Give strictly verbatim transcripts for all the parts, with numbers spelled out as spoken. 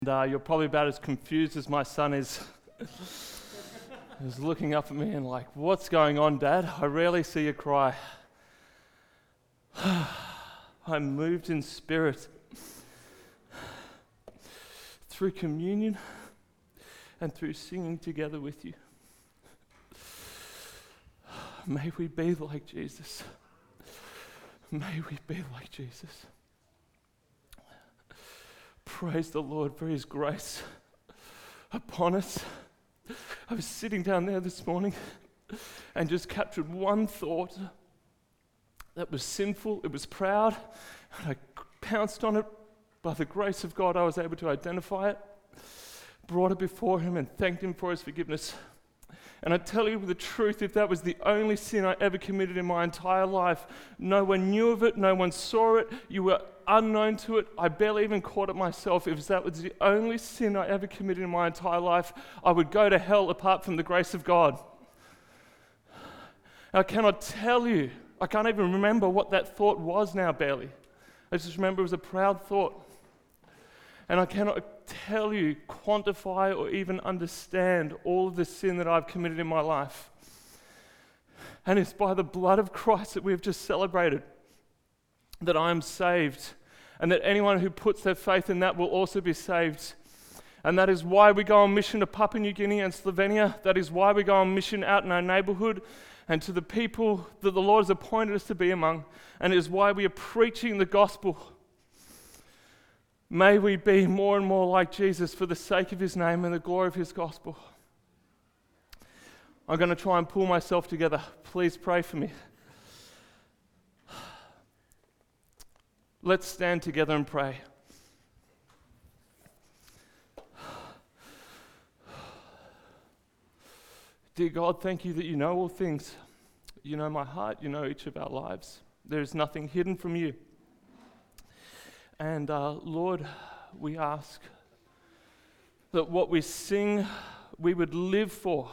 And uh, you're probably about as confused as my son is. He's looking up at me and like, what's going on, Dad? I rarely see you cry. I'm moved in spirit through communion and through singing together with you. May we be like Jesus. May we be like Jesus. Praise the Lord for his grace upon us. I was sitting down there this morning and just captured one thought that was sinful, it was proud, and I pounced on it. By the grace of God, I was able to identify it, brought it before him and thanked him for his forgiveness. And I tell you the truth, if that was the only sin I ever committed in my entire life, no one knew of it, no one saw it, you were unknown to it, I barely even caught it myself. If that was the only sin I ever committed in my entire life, I would go to hell apart from the grace of God. I cannot tell you, I can't even remember what that thought was now, barely. I just remember it was a proud thought. And I cannot tell you, quantify, or even understand all of the sin that I've committed in my life. And it's by the blood of Christ that we've just celebrated that I am saved, and that anyone who puts their faith in that will also be saved. And that is why we go on mission to Papua New Guinea and Slovenia. That is why we go on mission out in our neighborhood and to the people that the Lord has appointed us to be among. And it is why we are preaching the gospel. May we be more and more like Jesus for the sake of his name and the glory of his gospel. I'm going to try and pull myself together. Please pray for me. Let's stand together and pray. Dear God, thank you that you know all things. You know my heart, you know each of our lives. There is nothing hidden from you. And uh, Lord, we ask that what we sing, we would live for.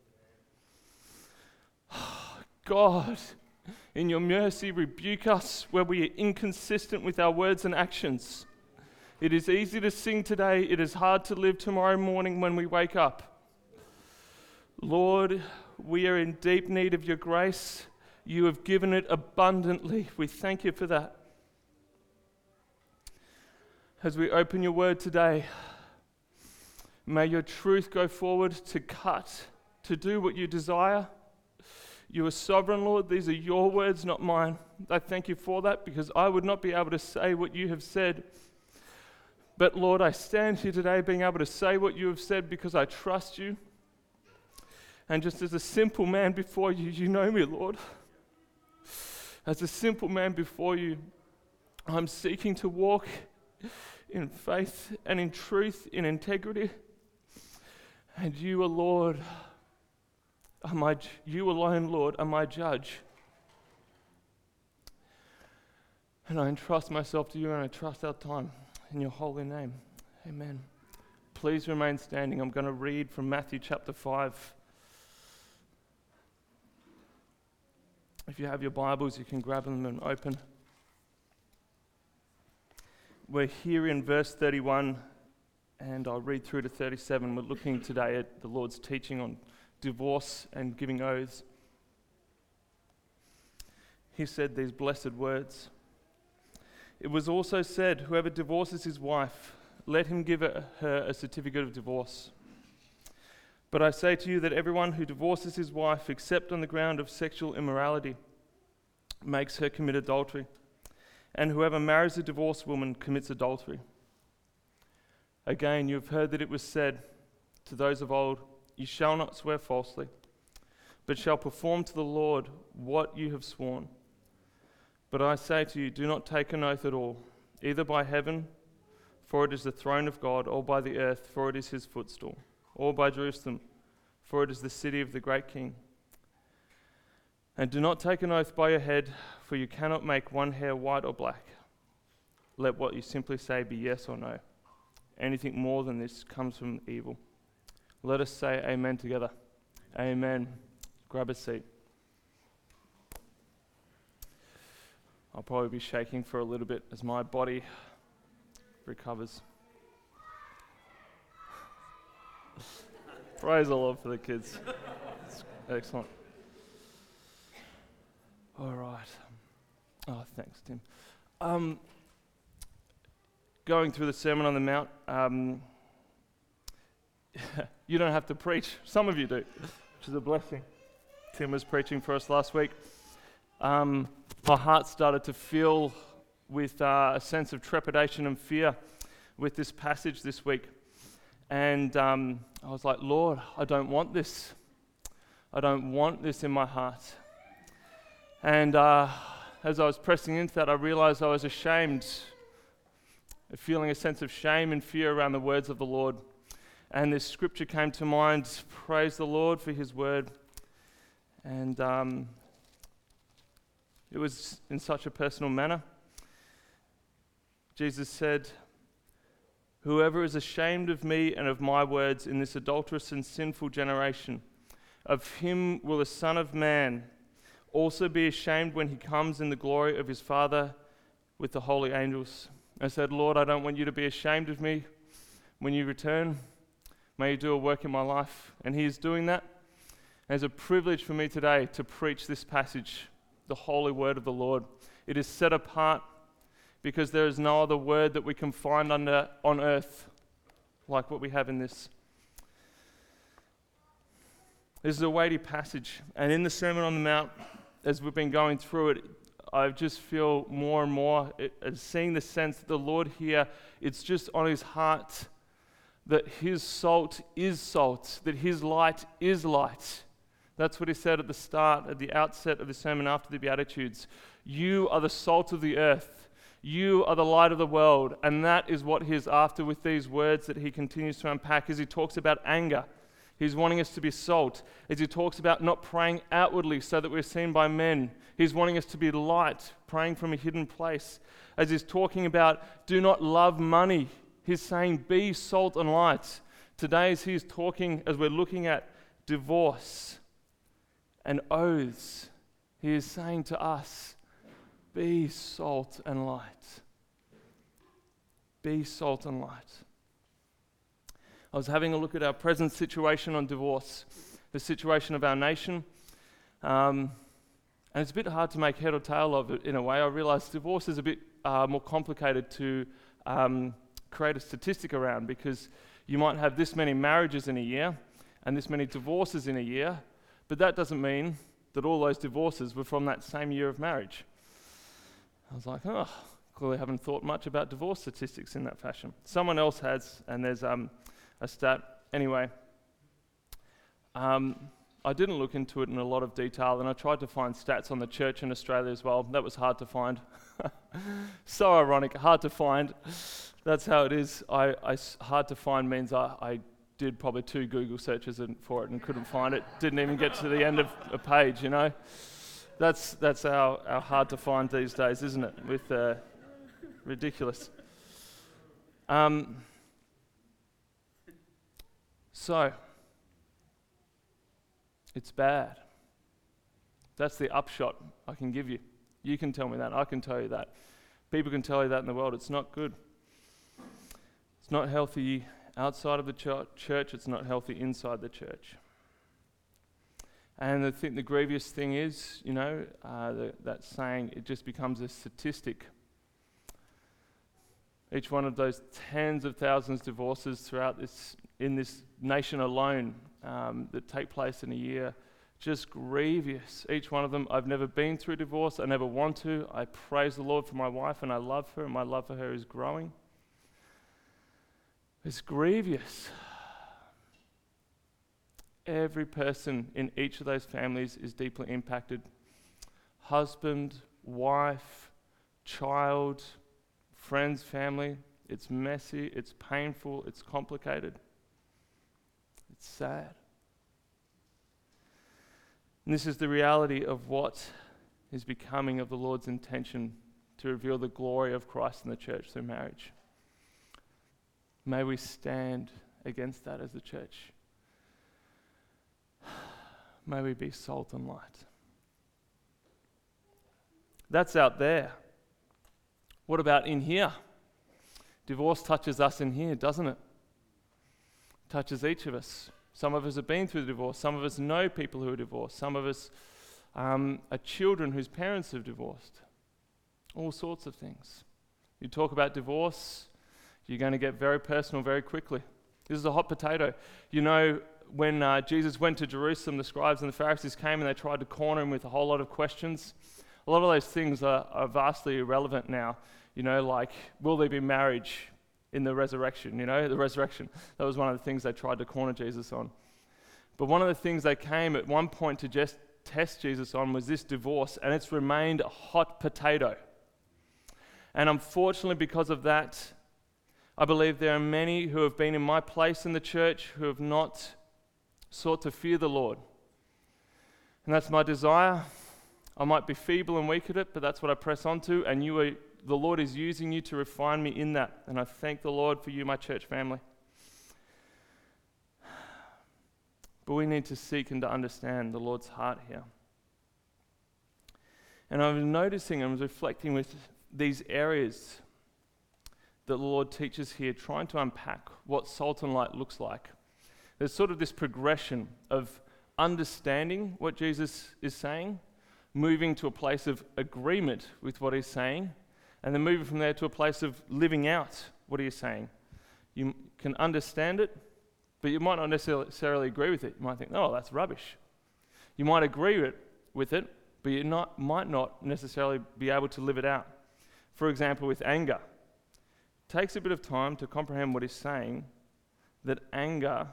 God, in your mercy, rebuke us where we are inconsistent with our words and actions. It is easy to sing today. It is hard to live tomorrow morning when we wake up. Lord, we are in deep need of your grace. You have given it abundantly. We thank you for that. As we open your word today, may your truth go forward to cut, to do what you desire. You are sovereign, Lord. These are your words, not mine. I thank you for that, because I would not be able to say what you have said. But Lord, I stand here today being able to say what you have said because I trust you. And just as a simple man before you, you know me, Lord. As a simple man before you, I'm seeking to walk in faith and in truth, in integrity. And you, O Lord, are my, you alone, Lord, are my judge. And I entrust myself to you, and I trust our time in your holy name. Amen. Please remain standing. I'm going to read from Matthew chapter five. If you have your Bibles, you can grab them and open. We're here in verse thirty-one, and I'll read through to thirty-seven. We're looking today at the Lord's teaching on divorce and giving oaths. He said these blessed words. It was also said, whoever divorces his wife, let him give her a certificate of divorce. But I say to you that everyone who divorces his wife, except on the ground of sexual immorality, makes her commit adultery. And whoever marries a divorced woman commits adultery. Again, you have heard that it was said to those of old, you shall not swear falsely, but shall perform to the Lord what you have sworn. But I say to you, do not take an oath at all, either by heaven, for it is the throne of God, or by the earth, for it is his footstool, or by Jerusalem, for it is the city of the great King. And do not take an oath by your head, for you cannot make one hair white or black. Let what you simply say be yes or no. Anything more than this comes from evil. Let us say amen together. Amen. Grab a seat. I'll probably be shaking for a little bit as my body recovers. Praise the Lord for the kids. It's excellent. All right. Oh, thanks, Tim. Um, going through the Sermon on the Mount, um, you don't have to preach. Some of you do, which is a blessing. Tim was preaching for us last week. Um, my heart started to fill with uh, a sense of trepidation and fear with this passage this week. And um, I was like, Lord, I don't want this. I don't want this in my heart. And uh, as I was pressing into that, I realized I was ashamed, feeling a sense of shame and fear around the words of the Lord. And this scripture came to mind, praise the Lord for his word. And um, it was in such a personal manner. Jesus said, whoever is ashamed of me and of my words in this adulterous and sinful generation, of him will the Son of Man also be ashamed when he comes in the glory of his Father with the holy angels. I said, Lord, I don't want you to be ashamed of me when you return. May you do a work in my life. And he is doing that. And it's a privilege for me today to preach this passage, the holy word of the Lord. It is set apart because there is no other word that we can find under on earth like what we have in this. This is a weighty passage, and in the Sermon on the Mount, as we've been going through it, I just feel more and more it, seeing the sense that the Lord here, it's just on his heart that his salt is salt, that his light is light. That's what he said at the start, at the outset of the sermon after the Beatitudes. You are the salt of the earth. You are the light of the world. And that is what he's after with these words that he continues to unpack as he talks about anger. He's wanting us to be salt. As he talks about not praying outwardly so that we're seen by men. He's wanting us to be light, praying from a hidden place. As he's talking about do not love money, he's saying be salt and light. Today as he's talking, as we're looking at divorce and oaths, he is saying to us, be salt and light. Be salt and light. I was having a look at our present situation on divorce, the situation of our nation, um, and it's a bit hard to make head or tail of it in a way. I realize divorce is a bit uh, more complicated to um, create a statistic around because you might have this many marriages in a year and this many divorces in a year, but that doesn't mean that all those divorces were from that same year of marriage. I was like, oh, clearly haven't thought much about divorce statistics in that fashion. Someone else has, and there's um, a stat. Anyway, um, I didn't look into it in a lot of detail, and I tried to find stats on the church in Australia as well. That was hard to find. So ironic, hard to find. That's how it is. I, I hard to find means I, I did probably two Google searches in, for it and couldn't find it. Didn't even get to the end of a page, you know. That's that's how, how hard to find these days, isn't it? With uh, ridiculous. Um, so, it's bad. That's the upshot I can give you. You can tell me that. I can tell you that. People can tell you that in the world. It's not good. It's not healthy outside of the ch- church. It's not healthy inside the church. And I think the grievous thing is, you know, uh, the, that saying, it just becomes a statistic. Each one of those tens of thousands of divorces throughout this, in this nation alone, um, that take place in a year, just grievous. Each one of them, I've never been through divorce, I never want to. I praise the Lord for my wife and I love her, and my love for her is growing. It's grievous. Every person in each of those families is deeply impacted. Husband, wife, child, friends, family. It's messy, it's painful, it's complicated. It's sad. And this is the reality of what is becoming of the Lord's intention to reveal the glory of Christ in the church through marriage. May we stand against that as a church. May we be salt and light. That's out there. What about in here? Divorce touches us in here, doesn't it? touches each of us. Some of us have been through the divorce. Some of us know people who are divorced. Some of us um, are children whose parents have divorced. All sorts of things. You talk about divorce, you're going to get very personal very quickly. This is a hot potato. You know, when uh, Jesus went to Jerusalem, the scribes and the Pharisees came and they tried to corner him with a whole lot of questions. A lot of those things are, are vastly irrelevant now. You know, like, will there be marriage in the resurrection? You know, the resurrection. That was one of the things they tried to corner Jesus on. But one of the things they came at one point to just test Jesus on was this divorce, and it's remained a hot potato. And unfortunately, because of that, I believe there are many who have been in my place in the church who have not sought to fear the Lord. And that's my desire. I might be feeble and weak at it, but that's what I press on to, and you are, the Lord is using you to refine me in that. And I thank the Lord for you, my church family. But we need to seek and to understand the Lord's heart here. And I was noticing, I was reflecting with these areas that the Lord teaches here, trying to unpack what salt and light looks like. There's sort of this progression of understanding what Jesus is saying, moving to a place of agreement with what he's saying, and then moving from there to a place of living out what he is saying. You can understand it, but you might not necessarily agree with it. You might think, oh, that's rubbish. You might agree with it, with it but you not, might not necessarily be able to live it out. For example, with anger. It takes a bit of time to comprehend what he's saying, that anger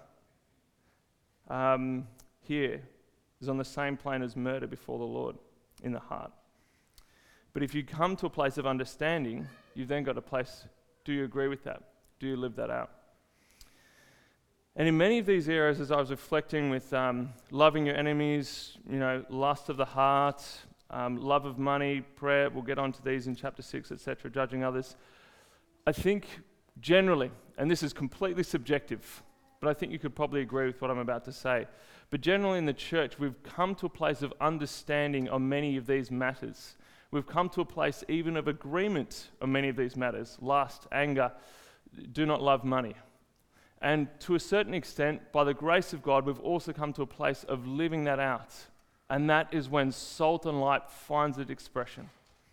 um, here is on the same plane as murder before the Lord in the heart. But if you come to a place of understanding, you've then got a place, do you agree with that? Do you live that out? And in many of these areas, as I was reflecting with um, loving your enemies, you know, lust of the heart, um, love of money, prayer, we'll get onto these in chapter six, et cetera, judging others. I think generally, and this is completely subjective, but I think you could probably agree with what I'm about to say. But generally in the church, we've come to a place of understanding on many of these matters. We've come to a place even of agreement on many of these matters. Lust, anger, do not love money. And to a certain extent, by the grace of God, we've also come to a place of living that out. And that is when salt and light finds its expression.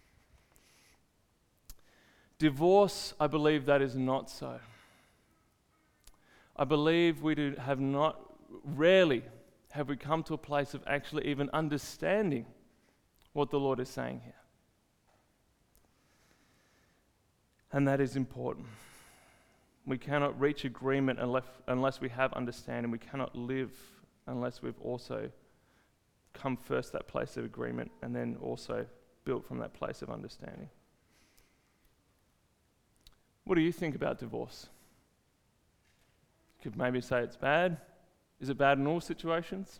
Divorce, I believe that is not so. I believe we do have not, rarely have we come to a place of actually even understanding what the Lord is saying here. And that is important. We cannot reach agreement unless, unless we have understanding. We cannot live unless we've also come first to that place of agreement and then also built from that place of understanding. What do you think about divorce? You could maybe say it's bad. Is it bad in all situations?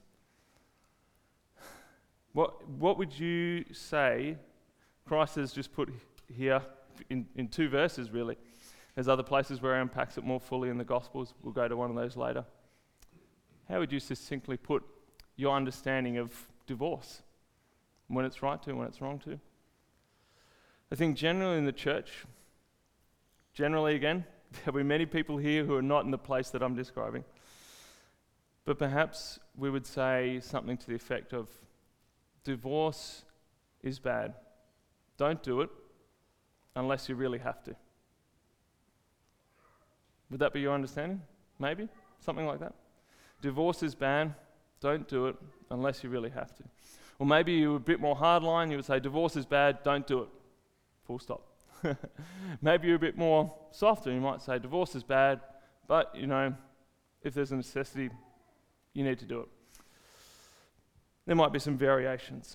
What what would you say Christ has just put here in, in two verses, really? There's other places where he unpacks it more fully in the Gospels. We'll go to one of those later. How would you succinctly put your understanding of divorce? When it's right to, when it's wrong to? I think generally in the church, generally again, there'll be many people here who are not in the place that I'm describing. But perhaps we would say something to the effect of, divorce is bad. Don't do it unless you really have to. Would that be your understanding? Maybe? Something like that? Divorce is bad. Don't do it unless you really have to. Or maybe you're a bit more hardline. You would say, divorce is bad. Don't do it. Full stop. Maybe you're a bit more softer. You might say, divorce is bad, but, you know, if there's a necessity, you need to do it. There might be some variations.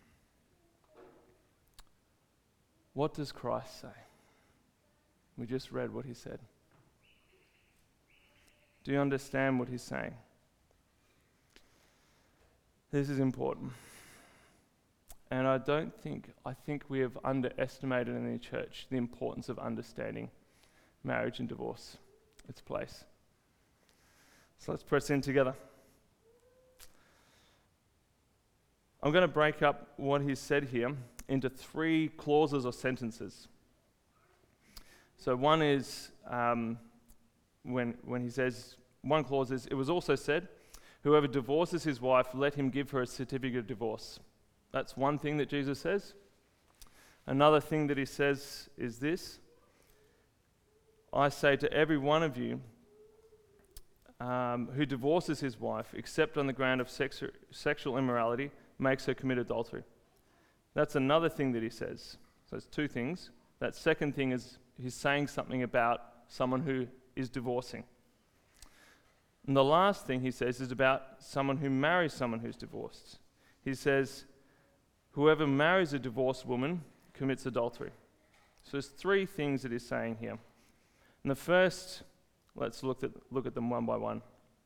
What does Christ say? We just read what he said. Do you understand what he's saying? This is important. And I don't think, I think we have underestimated in the church the importance of understanding marriage and divorce, its place. So let's press in together. I'm going to break up what he's said here into three clauses or sentences. So one is um, when when he says, one clause is, it was also said, whoever divorces his wife, let him give her a certificate of divorce. That's one thing that Jesus says. Another thing that he says is this: I say to every one of you um, who divorces his wife, except on the ground of sex- sexual immorality, makes her commit adultery. That's another thing that he says. So it's two things. That second thing is he's saying something about someone who is divorcing. And the last thing he says is about someone who marries someone who's divorced. He says, whoever marries a divorced woman commits adultery. So there's three things that he's saying here. And the first, let's look at look at them one by one.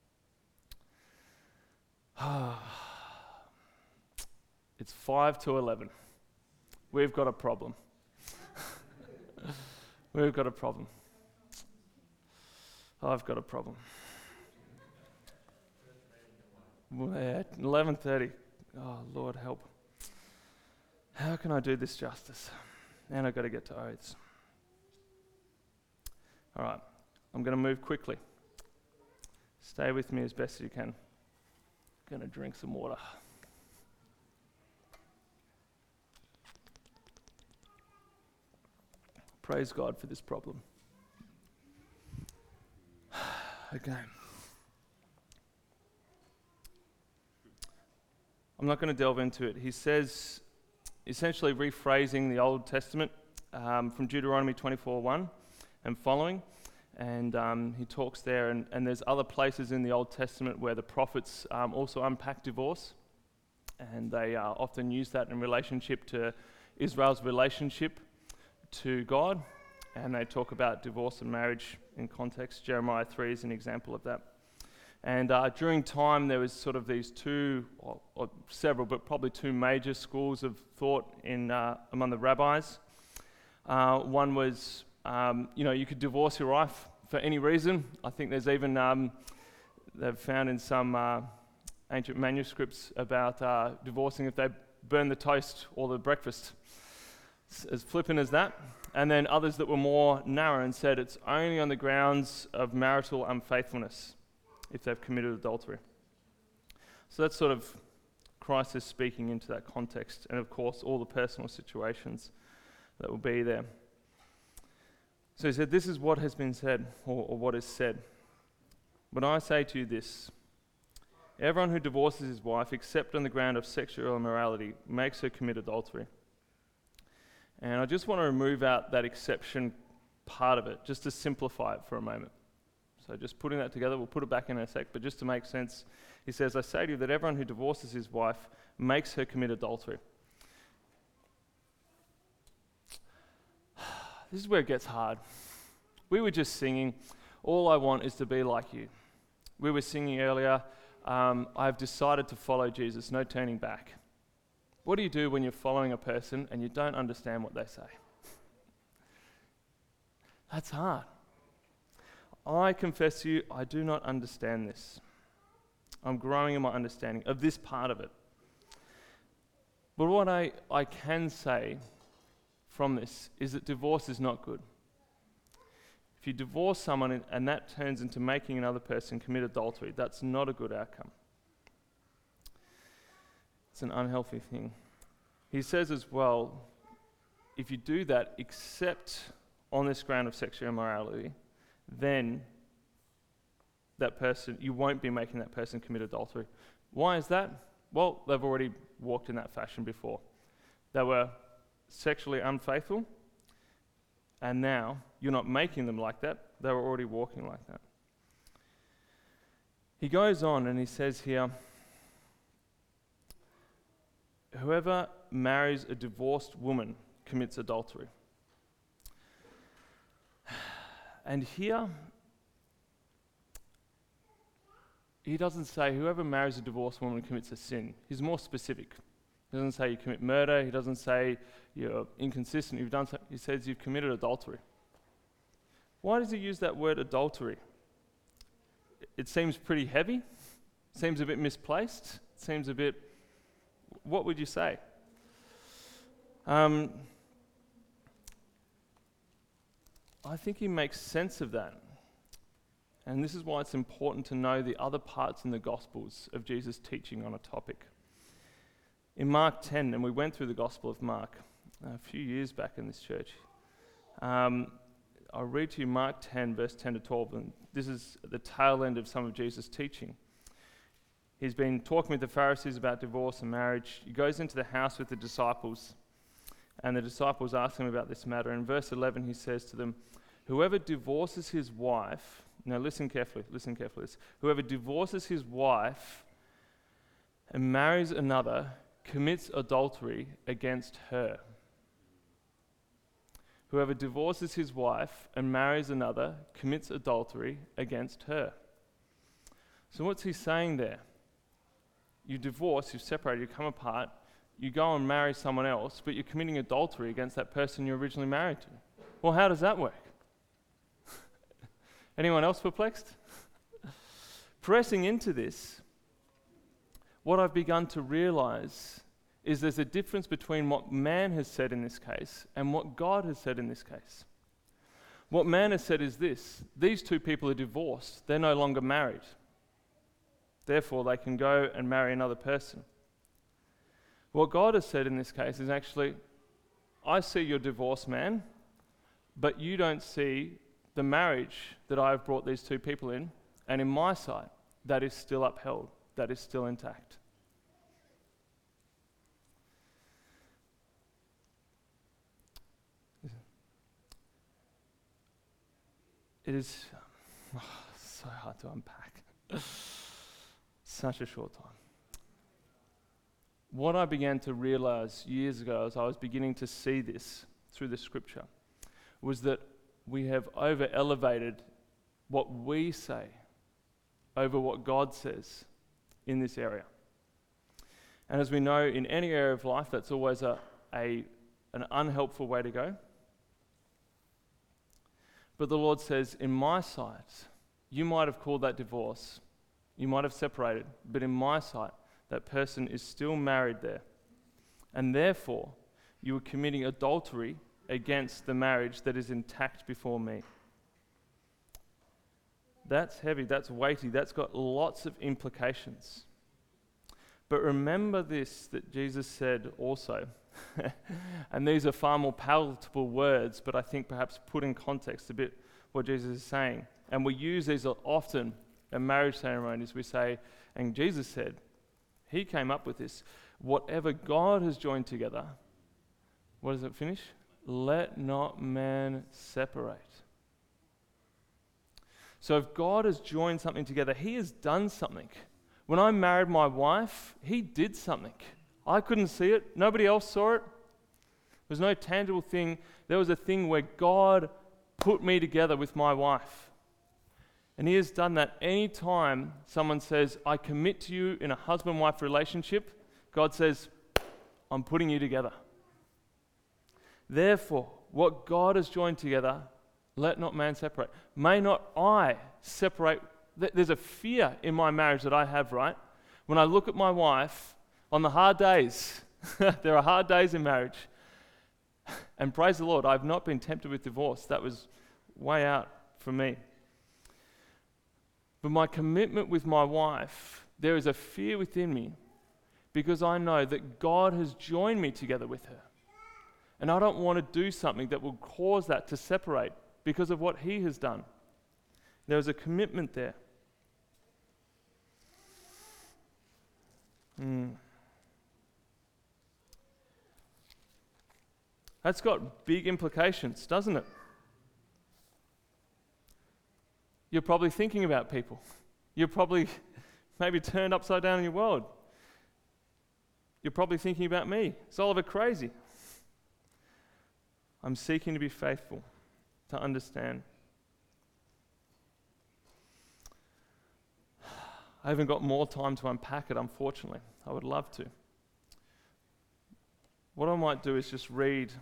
It's five to eleven. We've got a problem. We've got a problem. I've got a problem. Well, eleven thirty. Oh, Lord, help. How can I do this justice? And I've got to get to oaths. All right, I'm going to move quickly. Stay with me as best you can. I'm going to drink some water. Praise God for this problem. Okay. I'm not going to delve into it. He says, essentially rephrasing the Old Testament um, from Deuteronomy twenty-four one and following. And um, he talks there, and, and there's other places in the Old Testament where the prophets um, also unpack divorce. And they uh, often use that in relationship to Israel's relationship to God. And they talk about divorce and marriage in context. Jeremiah three is an example of that. And uh, during time, there was sort of these two, or, or several, but probably two major schools of thought in uh, among the rabbis. Uh, one was, um, you know, you could divorce your wife for any reason. I think there's even, um, they've found in some uh, ancient manuscripts about uh, divorcing if they burn the toast or the breakfast. It's as flippant as that. And then others that were more narrow and said it's only on the grounds of marital unfaithfulness if they've committed adultery. So that's sort of Christ is speaking into that context, and of course all the personal situations that will be there. So he said, this is what has been said, or, or what is said. But I say to you this: everyone who divorces his wife, except on the ground of sexual immorality, makes her commit adultery. And I just want to remove out that exception part of it, just to simplify it for a moment. So just putting that together, we'll put it back in a sec, but just to make sense, he says, I say to you that everyone who divorces his wife makes her commit adultery. This is where it gets hard. We were just singing, all I want is to be like you. We were singing earlier, um, I've decided to follow Jesus, no turning back. What do you do when you're following a person and you don't understand what they say? That's hard. I confess to you, I do not understand this. I'm growing in my understanding of this part of it. But what I, I can say from this is that divorce is not good. If you divorce someone and, and that turns into making another person commit adultery, that's not a good outcome. It's an unhealthy thing. He says as well, if you do that except on this ground of sexual immorality, then that person, you won't be making that person commit adultery. Why is that? Well, they've already walked in that fashion before. They were sexually unfaithful, and now you're not making them like that. They were already walking like that. He goes on and he says here, whoever marries a divorced woman commits adultery. And here, he doesn't say whoever marries a divorced woman commits a sin. He's more specific. He doesn't say you commit murder. He doesn't say you're inconsistent. You've done. So, he says you've committed adultery. Why does he use that word adultery? It seems pretty heavy. Seems a bit misplaced. Seems a bit. What would you say? Um, I think he makes sense of that. And this is why it's important to know the other parts in the Gospels of Jesus' teaching on a topic. In Mark ten, and we went through the Gospel of Mark a few years back in this church, um, I'll read to you Mark ten, verse ten to twelve, and this is at the tail end of some of Jesus' teaching. He's been talking with the Pharisees about divorce and marriage. He goes into the house with the disciples, and the disciples ask him about this matter. In verse eleven, he says to them, "Whoever divorces his wife," now listen carefully, listen carefully, this, "whoever divorces his wife and marries another commits adultery against her. Whoever divorces his wife and marries another commits adultery against her." So what's he saying there? You divorce, you separate, you come apart, you go and marry someone else, but you're committing adultery against that person you originally married to. Well, how does that work? Anyone else perplexed? Pressing into this, what I've begun to realize is there's a difference between what man has said in this case and what God has said in this case. What man has said is this: these two people are divorced, they're no longer married. Therefore, they can go and marry another person. What God has said in this case is actually, I see your divorce, man, but you don't see the marriage that I have brought these two people in, and in my sight, that is still upheld, that is still intact. It is oh, so hard to unpack. Such a short time. What I began to realize years ago as I was beginning to see this through the scripture was that we have over-elevated what we say over what God says in this area. And as we know, in any area of life, that's always a, a an unhelpful way to go. But the Lord says, in my sight, you might have called that divorce, you might have separated, but in my sight, that person is still married there. And therefore, you are committing adultery against the marriage that is intact before me. That's heavy, that's weighty, that's got lots of implications. But remember this, that Jesus said also, and these are far more palatable words, but I think perhaps put in context a bit what Jesus is saying. And we use these often in marriage ceremonies. We say, and Jesus said, he came up with this, whatever God has joined together, what does it finish? Let not man separate. So if God has joined something together, he has done something. When I married my wife, he did something. I couldn't see it. Nobody else saw it. There was no tangible thing. There was a thing where God put me together with my wife. And he has done that any time someone says, I commit to you in a husband-wife relationship, God says, I'm putting you together. Therefore, what God has joined together, let not man separate. May not I separate. There's a fear in my marriage that I have, right? When I look at my wife on the hard days, there are hard days in marriage. And praise the Lord, I've not been tempted with divorce. That was way out for me. But my commitment with my wife, there is a fear within me because I know that God has joined me together with her. And I don't want to do something that will cause that to separate because of what he has done. There is a commitment there. Mm. That's got big implications, doesn't it? You're probably thinking about people. You're probably maybe turned upside down in your world. You're probably thinking about me. Is Oliver crazy? I'm seeking to be faithful, to understand. I haven't got more time to unpack it, unfortunately. I would love to. What I might do is just read.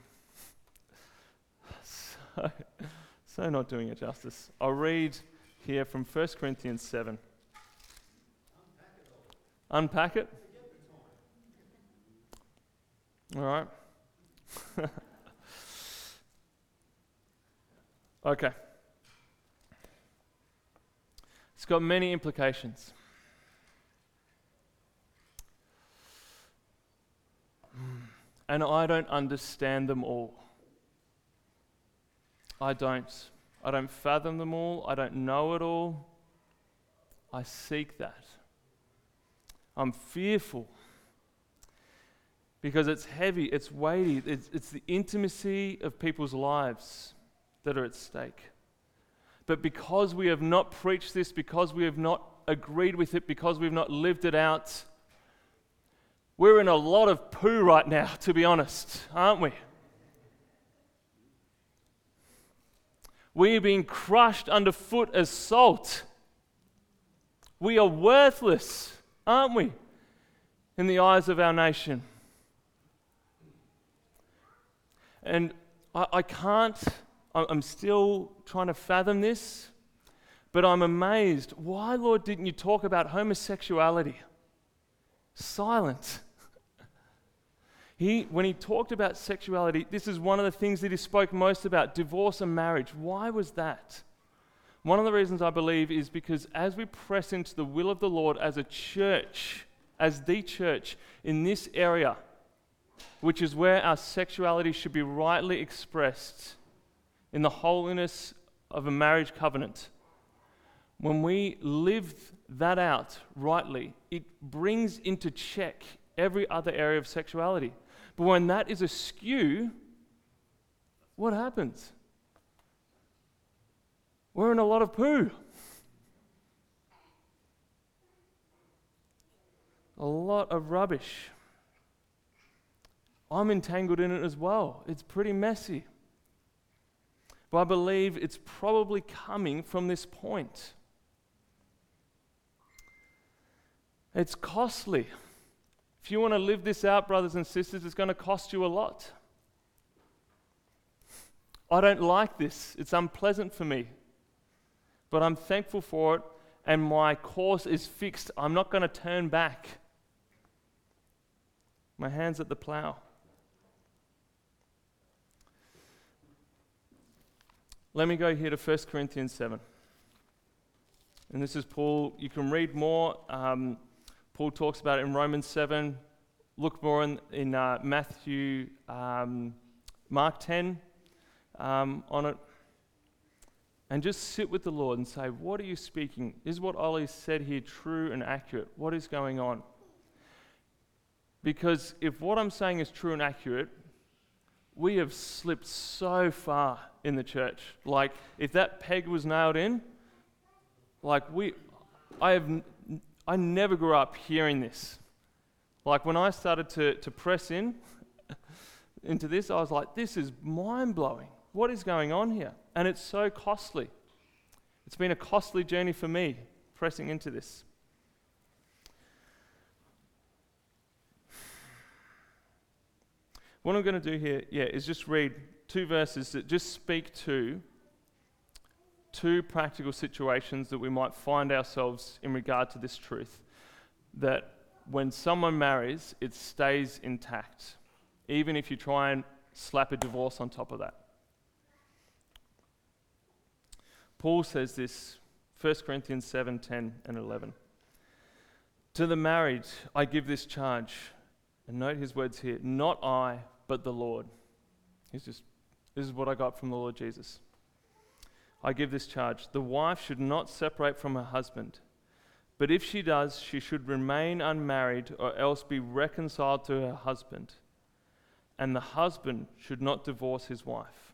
So, so not doing it justice. I'll read here from First Corinthians seven. Unpack it? All right. Okay. got many implications. And I don't understand them all. I don't. I don't fathom them all. I don't know it all. I seek that. I'm fearful because it's heavy, it's weighty, it's, it's the intimacy of people's lives that are at stake. But because we have not preached this, because we have not agreed with it, because we've not lived it out, we're in a lot of poo right now, to be honest, aren't we? We are being crushed underfoot as salt. We are worthless, aren't we, in the eyes of our nation? And I, I can't, I'm still trying to fathom this, but I'm amazed. Why, Lord, didn't you talk about homosexuality? Silent. He, when he talked about sexuality, this is one of the things that he spoke most about, divorce and marriage. Why was that? One of the reasons I believe is because as we press into the will of the Lord as a church, as the church in this area, which is where our sexuality should be rightly expressed in the holiness of a marriage covenant, when we live that out rightly, it brings into check every other area of sexuality. But when that is askew, what happens? We're in a lot of poo. A lot of rubbish. I'm entangled in it as well. It's pretty messy. But I believe it's probably coming from this point. It's costly. If you want to live this out, brothers and sisters, it's going to cost you a lot. I don't like this. It's unpleasant for me. But I'm thankful for it, and my course is fixed. I'm not going to turn back. My hand's at the plow. Let me go here to First Corinthians seven. And this is Paul. You can read more. Um, Paul talks about it in Romans seven. Look more in, in uh, Matthew, um, Mark ten um, on it. And just sit with the Lord and say, what are you speaking? Is what Ollie said here true and accurate? What is going on? Because if what I'm saying is true and accurate, we have slipped so far in the church. Like, if that peg was nailed in, like we, I have, I never grew up hearing this. Like when I started to, to press in into this, I was like, this is mind-blowing. What is going on here? And it's so costly. It's been a costly journey for me, pressing into this. What I'm going to do here, yeah, is just read two verses that just speak to two practical situations that we might find ourselves in regard to this truth. That when someone marries, it stays intact, even if you try and slap a divorce on top of that. Paul says this, First Corinthians seven, ten and eleven. To the married, I give this charge. And note his words here, not I, but the Lord. He's just, this is what I got from the Lord Jesus. I give this charge. The wife should not separate from her husband. But if she does, she should remain unmarried or else be reconciled to her husband. And the husband should not divorce his wife.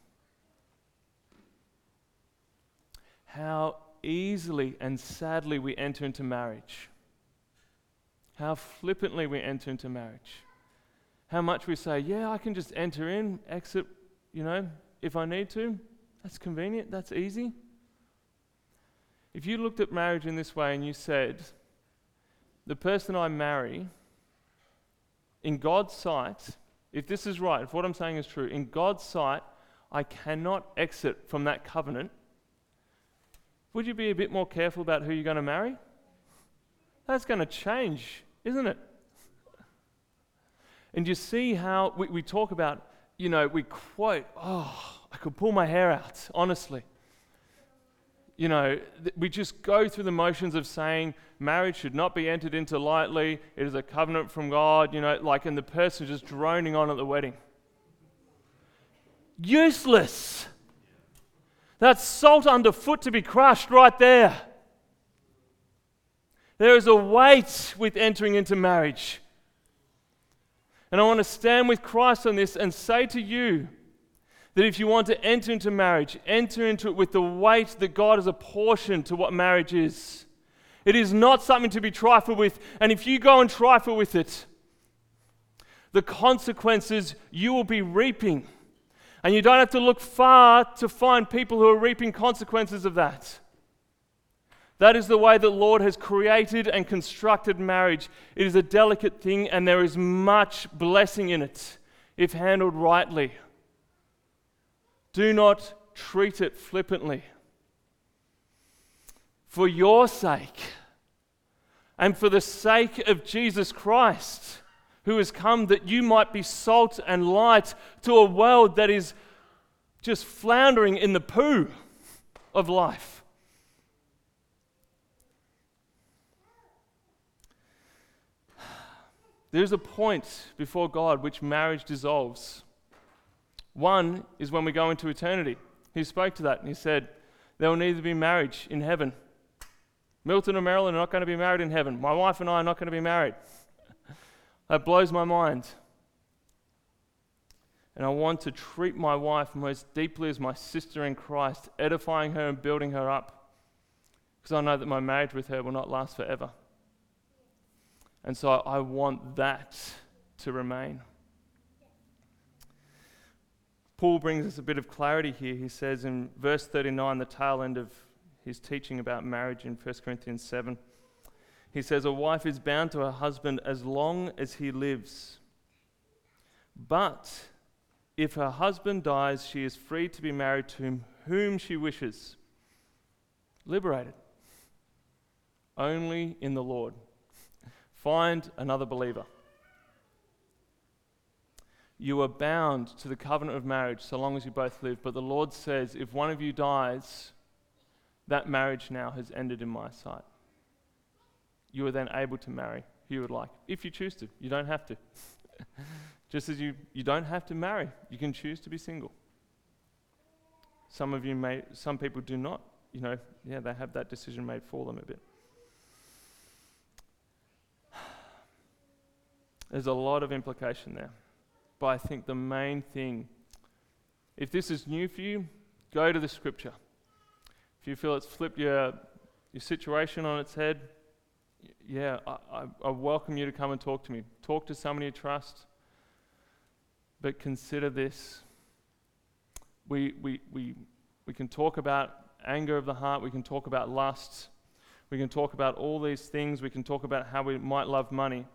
How easily and sadly we enter into marriage. How flippantly we enter into marriage. How much we say, yeah, I can just enter in, exit, you know, if I need to. That's convenient, that's easy. If you looked at marriage in this way and you said, the person I marry, in God's sight, if this is right, if what I'm saying is true, in God's sight, I cannot exit from that covenant, would you be a bit more careful about who you're going to marry? That's going to change, isn't it? And you see how we, we talk about, you know, we quote, oh, I could pull my hair out, honestly. you know, th- we just go through the motions of saying marriage should not be entered into lightly. It is a covenant from God, you know, like, and the person just droning on at the wedding. Useless. That's salt underfoot to be crushed right there. There is a weight with entering into marriage. And I want to stand with Christ on this and say to you that if you want to enter into marriage, enter into it with the weight that God has apportioned to what marriage is. It is not something to be trifled with. And if you go and trifle with it, the consequences you will be reaping. And you don't have to look far to find people who are reaping consequences of that. That is the way the Lord has created and constructed marriage. It is a delicate thing, and there is much blessing in it if handled rightly. Do not treat it flippantly. For your sake, and for the sake of Jesus Christ, who has come that you might be salt and light to a world that is just floundering in the poo of life. There's a point before God which marriage dissolves. One is when we go into eternity. He spoke to that and he said, there will neither be marriage in heaven. Milton and Marilyn are not going to be married in heaven. My wife and I are not going to be married. That blows my mind. And I want to treat my wife most deeply as my sister in Christ, edifying her and building her up, because I know that my marriage with her will not last forever. And so I want that to remain. Paul brings us a bit of clarity here. He says in verse thirty-nine, the tail end of his teaching about marriage in First Corinthians seven, he says, a wife is bound to her husband as long as he lives. But if her husband dies, she is free to be married to him whom she wishes. Liberated. Only in the Lord. Find another believer. You are bound to the covenant of marriage so long as you both live. But the Lord says, if one of you dies, that marriage now has ended in my sight. You are then able to marry who you would like, if you choose to. You don't have to. Just as you, you don't have to marry. You can choose to be single. Some of you may, some people do not. You know, yeah, they have that decision made for them a bit. There's a lot of implication there. But I think the main thing, if this is new for you, go to the scripture. If you feel it's flipped your, your situation on its head, yeah, I, I, I welcome you to come and talk to me. Talk to someone you trust. But consider this. We, we, we, we can talk about anger of the heart. We can talk about lust. We can talk about all these things. We can talk about how we might love money.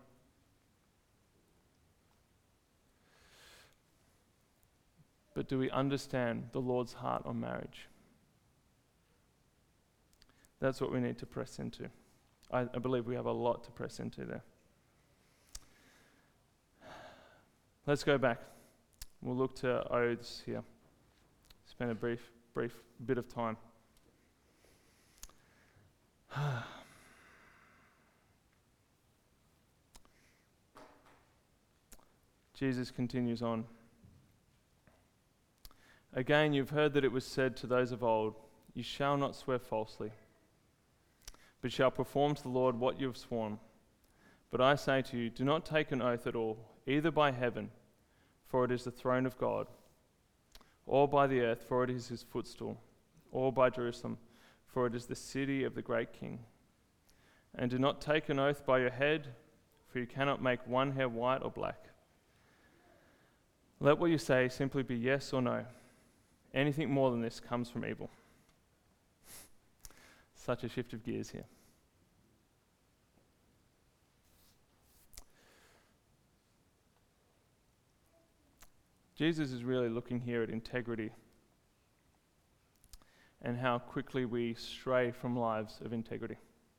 But do we understand the Lord's heart on marriage? That's what we need to press into. I, I believe we have a lot to press into there. Let's go back. We'll look to oaths here. Spend a brief, brief bit of time. Jesus continues on. Again, you've heard that it was said to those of old, you shall not swear falsely, but shall perform to the Lord what you have sworn. But I say to you, do not take an oath at all, either by heaven, for it is the throne of God, or by the earth, for it is his footstool, or by Jerusalem, for it is the city of the great King. And do not take an oath by your head, for you cannot make one hair white or black. Let what you say simply be yes or no. Anything more than this comes from evil. Such a shift of gears here. Jesus is really looking here at integrity and how quickly we stray from lives of integrity.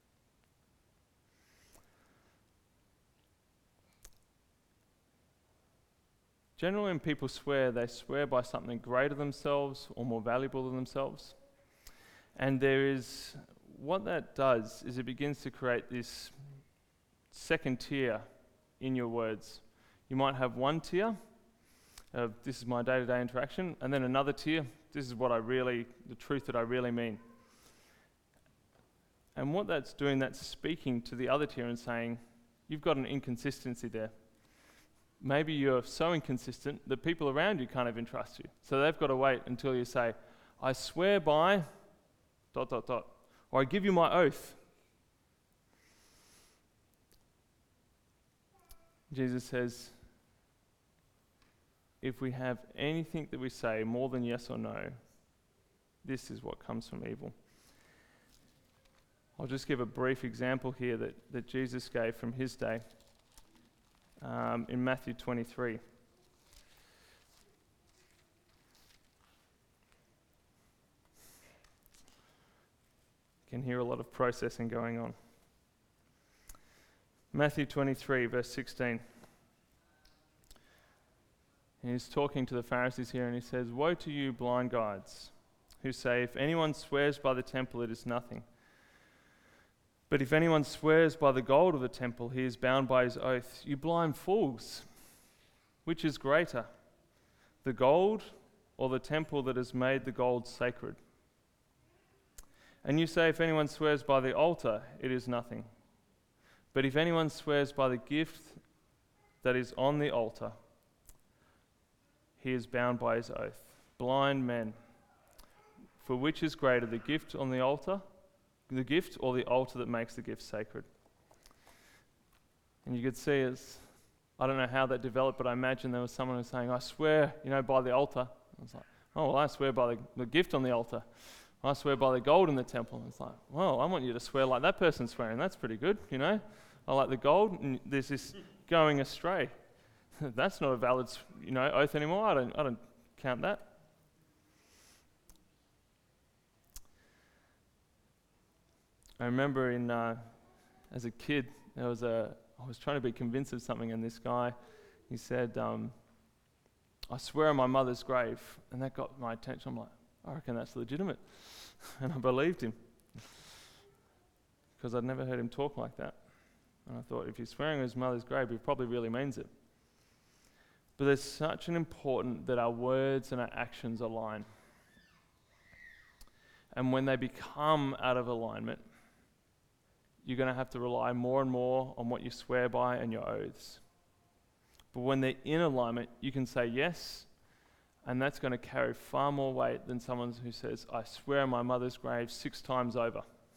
Generally, when people swear, they swear by something greater than themselves or more valuable than themselves. And there is, what that does is it begins to create this second tier in your words. You might have one tier of this is my day-to-day interaction, and then another tier, this is what I really, the truth that I really mean. And what that's doing, that's speaking to the other tier and saying, you've got an inconsistency there. Maybe you're so inconsistent that people around you can't even trust you. So they've got to wait until you say, I swear by dot, dot, dot, or I give you my oath. Jesus says, if we have anything that we say more than yes or no, this is what comes from evil. I'll just give a brief example here that, that Jesus gave from his day um, in Matthew twenty-three. You can hear a lot of processing going on. Matthew twenty-three, verse sixteen. And he's talking to the Pharisees here, and he says, "Woe to you, blind guides, who say, if anyone swears by the temple, it is nothing. But if anyone swears by the gold of the temple, he is bound by his oath. You blind fools, which is greater, the gold or the temple that has made the gold sacred? And you say, if anyone swears by the altar, it is nothing. But if anyone swears by the gift that is on the altar, he is bound by his oath. Blind men, for which is greater, the gift on the altar, the gift or the altar that makes the gift sacred?" And you could see as, I don't know how that developed, but I imagine there was someone who was saying, I swear, you know, by the altar. I was like, oh, well, I swear by the, the gift on the altar. I swear by the gold in the temple. And it's like, well, I want you to swear like that person's swearing. That's pretty good, you know. I like the gold, and there's this going astray. That's not a valid, you know, oath anymore. I don't, I don't count that. I remember in uh, as a kid, there was a I was trying to be convinced of something, and this guy, he said, um, "I swear on my mother's grave," and that got my attention. I'm like, I reckon that's legitimate, and I believed him because I'd never heard him talk like that. And I thought, if he's swearing on his mother's grave, he probably really means it. But there's such an important that our words and our actions align. And when they become out of alignment, you're going to have to rely more and more on what you swear by and your oaths. But when they're in alignment, you can say yes, and that's going to carry far more weight than someone who says, I swear on my mother's grave six times over.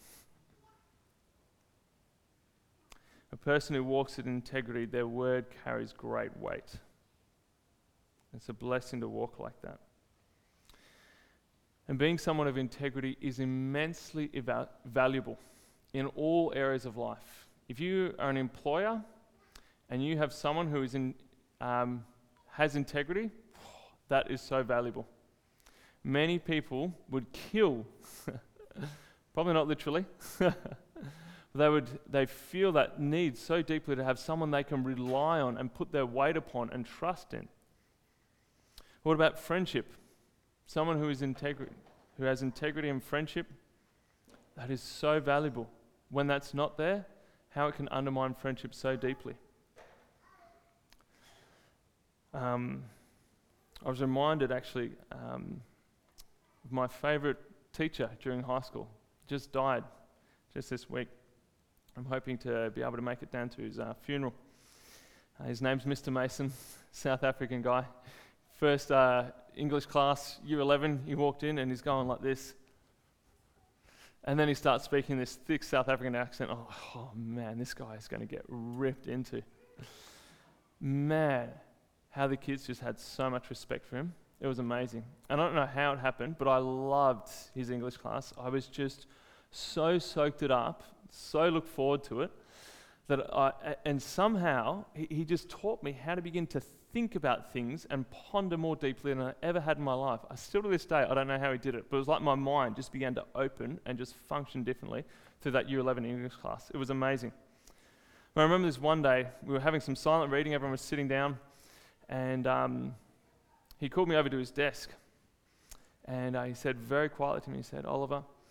A person who walks in integrity, their word carries great weight. It's a blessing to walk like that. And being someone of integrity is immensely eva- valuable in all areas of life. If you are an employer and you have someone who is in, um, has integrity, that is so valuable. Many people would kill, probably not literally, they would they feel that need so deeply to have someone they can rely on and put their weight upon and trust in. What about friendship? Someone who is integrity, who has integrity and friendship, that is so valuable. When that's not there, how it can undermine friendship so deeply. Um, I was reminded actually um, of my favourite teacher during high school. Just died just this week. I'm hoping to be able to make it down to his uh, funeral. Uh, his name's Mister Mason, South African guy. First uh, English class, year eleven, he walked in and he's going like this. And then he starts speaking this thick South African accent. Oh, oh man, this guy is going to get ripped into. Man, how the kids just had so much respect for him. It was amazing. And I don't know how it happened, but I loved his English class. I was just so soaked it up, so looked forward to it, that I, and somehow he, he just taught me how to begin to think about things and ponder more deeply than I ever had in my life. I still to this day, I don't know how he did it, but it was like my mind just began to open and just function differently through that year eleven English class. It was amazing. But I remember this one day, we were having some silent reading, everyone was sitting down, and um, he called me over to his desk, and uh, he said very quietly to me, he said, Oliver,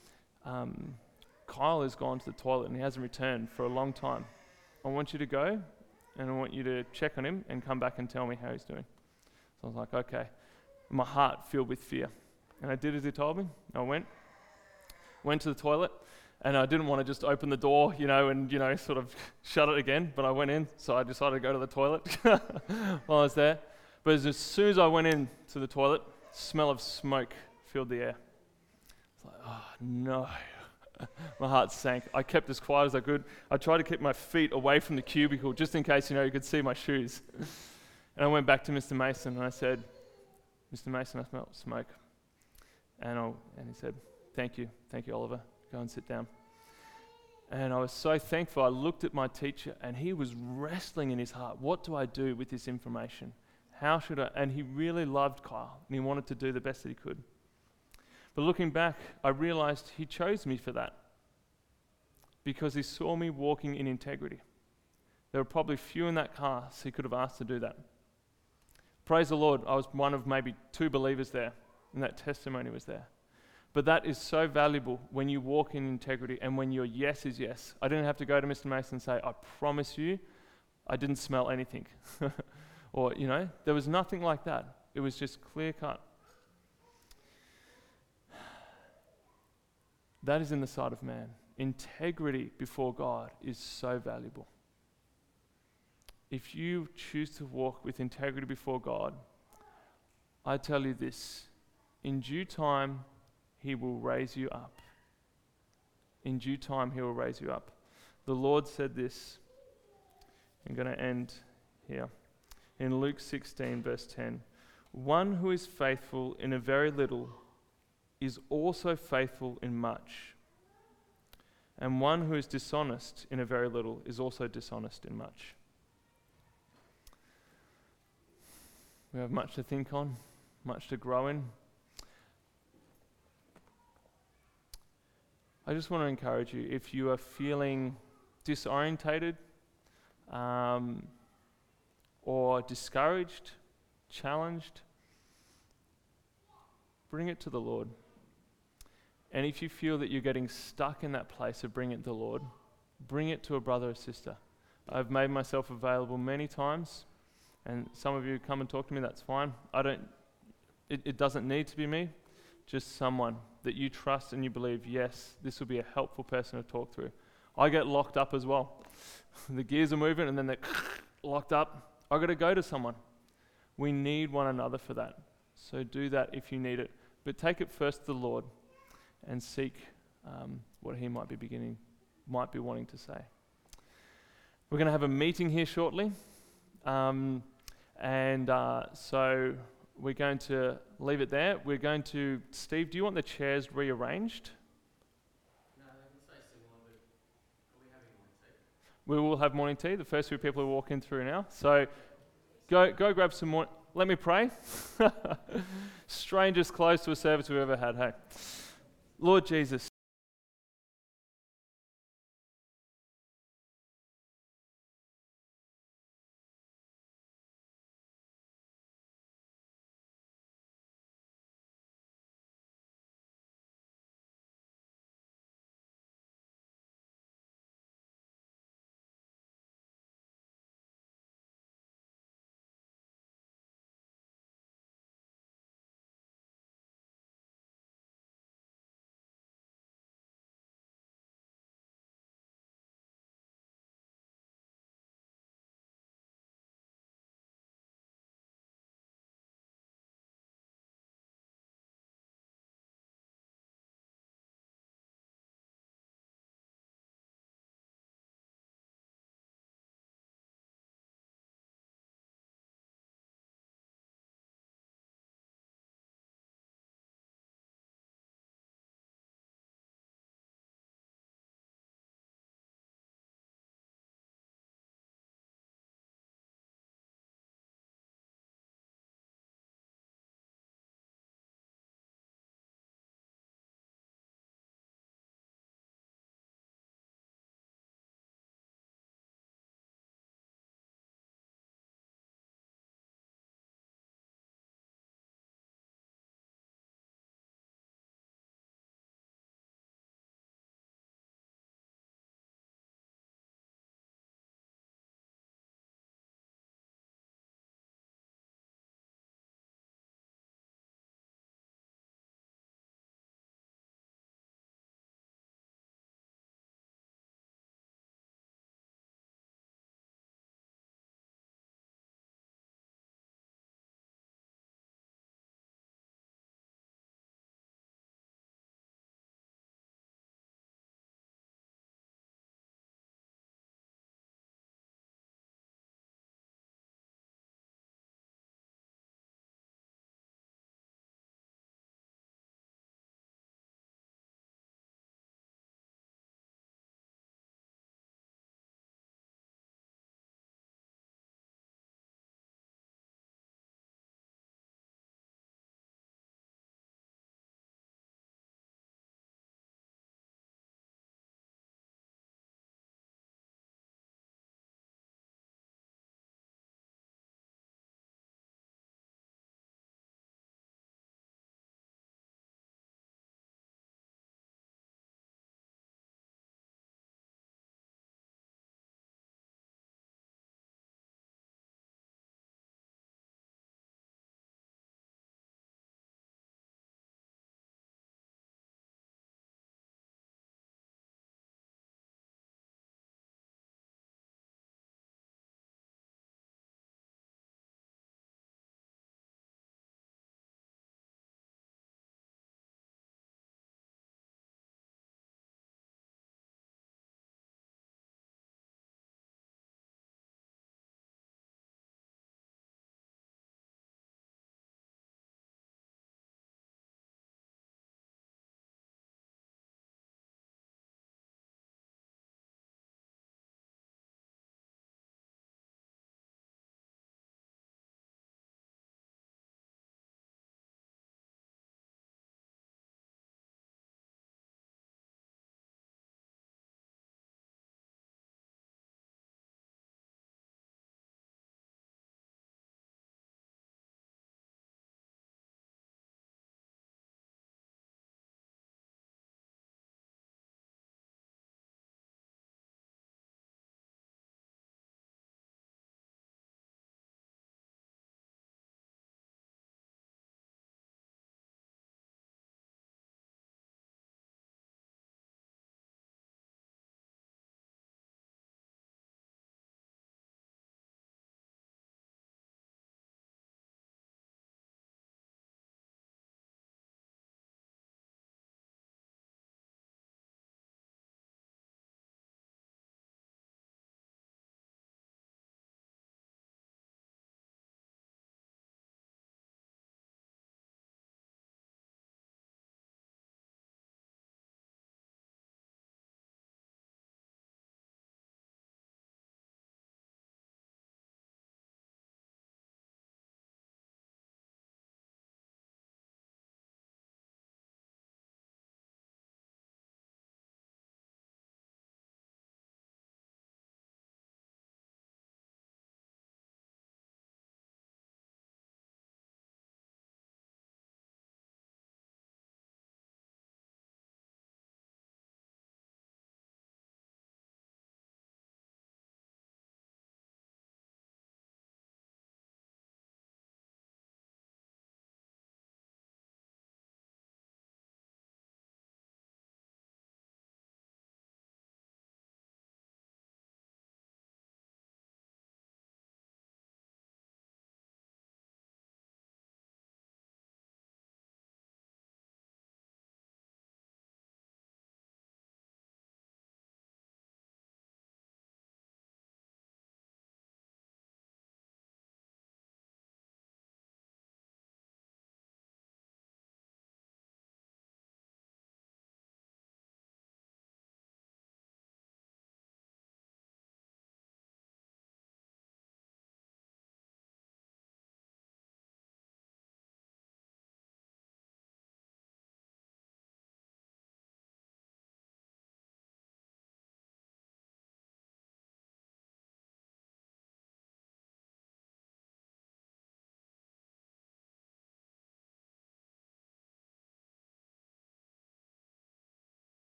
um, Kyle has gone to the toilet and he hasn't returned for a long time. I want you to go and I want you to check on him and come back and tell me how he's doing. So I was like, okay. My heart filled with fear. And I did as he told me. I went, went to the toilet, and I didn't want to just open the door, you know, and, you know, sort of shut it again, but I went in, so I decided to go to the toilet while I was there. But as, as soon as I went into the toilet, smell of smoke filled the air. It's like, oh, no. My heart sank. I kept as quiet as I could. I tried to keep my feet away from the cubicle just in case, you know, you could see my shoes. And I went back to Mister Mason and I said, Mister Mason, I smell smoke. And, I, and he said, thank you. Thank you, Oliver. Go and sit down. And I was so thankful. I looked at my teacher and he was wrestling in his heart. What do I do with this information? How should I? And he really loved Kyle and he wanted to do the best that he could. But looking back, I realized he chose me for that because he saw me walking in integrity. There were probably few in that class he could have asked to do that. Praise the Lord, I was one of maybe two believers there, and that testimony was there. But that is so valuable when you walk in integrity and when your yes is yes. I didn't have to go to Mister Mason and say, I promise you, I didn't smell anything. Or, you know, there was nothing like that. It was just clear cut. That is in the sight of man. Integrity before God is so valuable. If you choose to walk with integrity before God, I tell you this, in due time, He will raise you up. In due time, He will raise you up. The Lord said this. I'm going to end here. In Luke sixteen, verse ten, one who is faithful in a very little is also faithful in much. And one who is dishonest in a very little is also dishonest in much. We have much to think on, much to grow in. I just want to encourage you, if you are feeling disorientated um, or discouraged, challenged, bring it to the Lord. And if you feel that you're getting stuck in that place of bring it to the Lord, bring it to a brother or sister. I've made myself available many times, and some of you come and talk to me, that's fine. I don't, it, it doesn't need to be me, just someone that you trust and you believe, yes, this will be a helpful person to talk through. I get locked up as well. The gears are moving and then they're locked up. I've got to go to someone. We need one another for that. So do that if you need it. But take it first to the Lord and seek um, what He might be beginning, might be wanting to say. We're going to have a meeting here shortly. Um, and uh, so we're going to leave it there. We're going to, Steve, do you want the chairs rearranged? No, they can stay similar, but are we having morning tea? We will have morning tea, the first few people who walk in through now. So go go grab some more. Let me pray. Strangest close to a service we've ever had, hey. Lord Jesus,